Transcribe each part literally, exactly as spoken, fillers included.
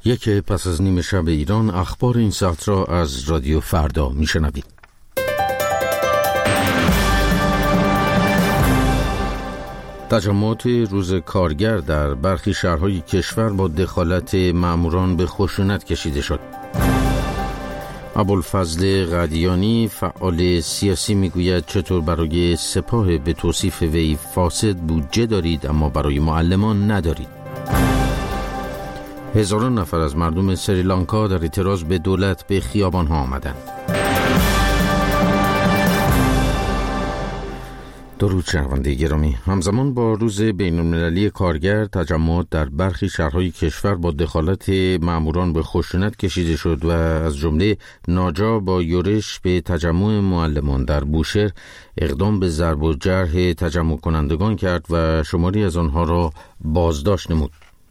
یک پس از نیم شب ایران، اخبار این ساعت را از رادیو فردا میشنوید. تجمعات روز کارگر در برخی شهرهای کشور با دخالت ماموران به خشونت کشیده شد. ابوالفضل قدیانی، فعال سیاسی، میگوید چطور برای سپاه به توصیف وی فاسد بودجه دارید اما برای معلمان ندارید. هزاران نفر از مردم سریلانکا در اعتراض به دولت به خیابان‌ها آمدند. درود شنونده گرامی، همزمان با روز بین‌المللی کارگر، تجمعات در برخی شهرهای کشور با دخالت ماموران به خشونت کشیده شد و از جمله ناجا با یورش به تجمع معلمان در بوشهر اقدام به ضرب و جرح تجمع کنندگان کرد و شماری از آنها را بازداشت نمود.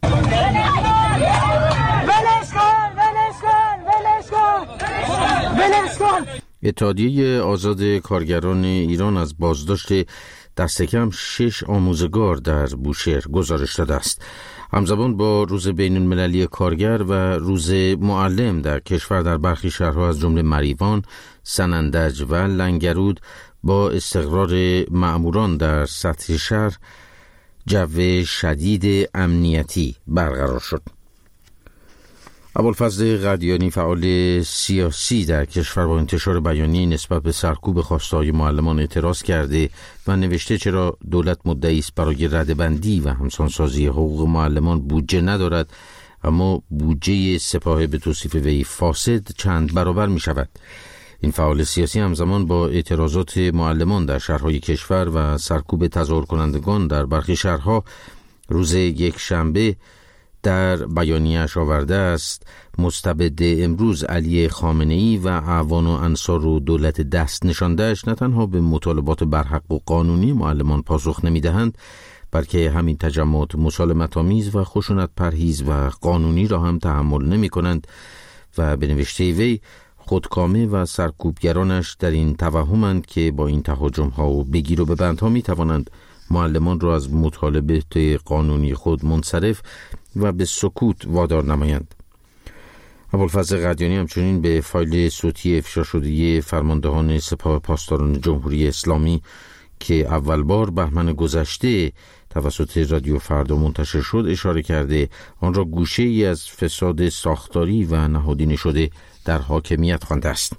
اتحادیه آزاد کارگران ایران از بازداشت دست کم شش آموزگار در بوشهر گزارش داده است. همزمان با روز بین المللی کارگر و روز معلم در کشور در برخی شهرها از جمله مریوان، سنندج و لنگرود با استقرار ماموران در سطح شهر جو شدید امنیتی برقرار شد. ابوالفضل قدیانی، فعال سیاسی در کشور، با انتشار بیانیه نسبت به سرکوب خواسته‌های معلمان اعتراض کرده و نوشته چرا دولت مدعی است برای رده‌بندی و همسانسازی حقوق معلمان بودجه ندارد اما بودجه سپاه به توصیف وی فاسد چند برابر می شود. این فعال سیاسی همزمان با اعتراضات معلمان در شهرهای کشور و سرکوب تظاهر کنندگان در برخی شهرها روز یک شنبه در بیانیه‌اش آورده است مستبد امروز علی خامنه‌ای و اعوان و انصار و دولت دست نشانده‌اش نه تنها به مطالبات برحق و قانونی معلمان پاسخ نمی‌دهند بلکه همین تجمعات مسالمت‌آمیز و خشونت پرهیز و قانونی را هم تحمل نمی‌کنند و به نوشته وی خودکامه و سرکوبگرانش در این توهمند که با این تهاجم‌ها و بگیر و ببندها می‌توانند معلمان را از مطالبات قانونی خود منصرف و به سکوت وادار نمایند. ابوالفضل قدیانی همچنین به فایل صوتی افشا شده فرماندهان سپاه پاسداران جمهوری اسلامی که اول بار بهمن گذشته توسط رادیو فردا منتشر شد اشاره کرده آن را گوشه ای از فساد ساختاری و نهادینه شده در حاکمیت خوانده است.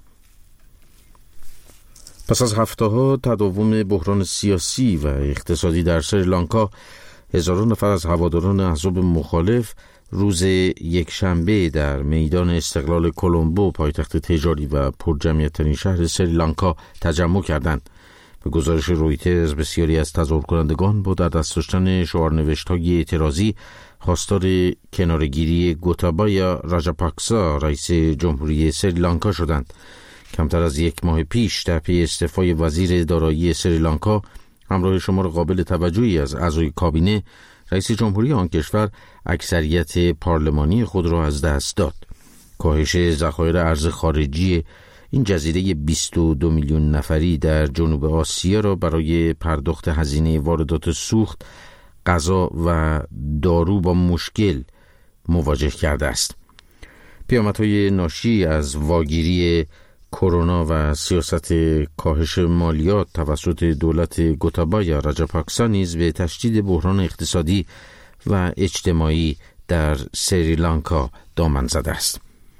پس از هفته‌ها تداوم بحران سیاسی و اقتصادی در سریلانکا، هزاران نفر از هواداران احزاب مخالف روز یک شنبه در میدان استقلال کلمبو، پایتخت تجاری و پرجمعیت‌ترین شهر سریلانکا، تجمع کردند. به گزارش رویترز بسیاری از تظاهر کنندگان با در دست داشتن شعارنوشت‌های اعتراضی خواستار کناره‌گیری گوتابایا راجاپاکسا، رئیس جمهوری سریلانکا شدند. کمتر از یک ماه پیش در پی استعفای وزیر دارایی سریلانکا همراه شمار قابل توجهی از اعضای کابینه، رئیس جمهوری آن کشور اکثریت پارلمانی خود را از دست داد. کاهش ذخایر ارز خارجی این جزیره بیست و دو میلیون نفری در جنوب آسیا را برای پرداخت هزینه واردات سوخت، غذا و دارو با مشکل مواجه کرده است. پیامدهای ناشی از واگیری کرونا و سیاست کاهش مالیات توسط دولت گوتابایا راجاپاکسا نیز به تشدید بحران اقتصادی و اجتماعی در سریلانکا دامن زده است.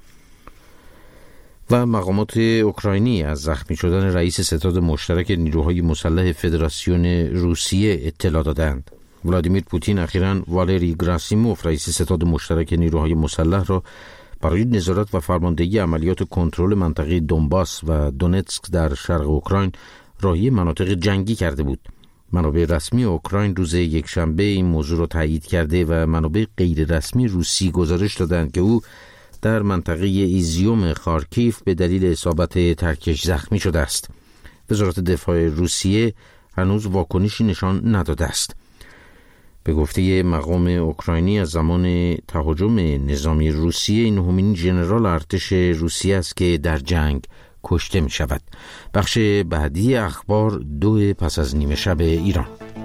و مقامات اوکراینی از زخمی شدن رئیس ستاد مشترک نیروهای مسلح فدراسیون روسیه اطلاع دادند. ولادیمیر پوتین اخیراً والری گراسیموف، رئیس ستاد مشترک نیروهای مسلح را برای نظارت و فرماندهی عملیات کنترل منطقه دونباس و دونتسک در شرق اوکراین راهی مناطق جنگی کرده بود. منابع رسمی اوکراین روز یک شنبه این موضوع را تایید کرده و منابع غیر رسمی روسی گزارش دادند که او در منطقه ایزیوم خارکیف به دلیل اصابت ترکش زخمی شده است. وزارت دفاع روسیه هنوز واکنشی نشان نداده است. به گفته مقام اوکراینی از زمان تهاجم نظامی روسیه، این نهمین ژنرال ارتش روسیه است که در جنگ کشته می شود. بخش بعدی اخبار دو پس از نیمه شب ایران.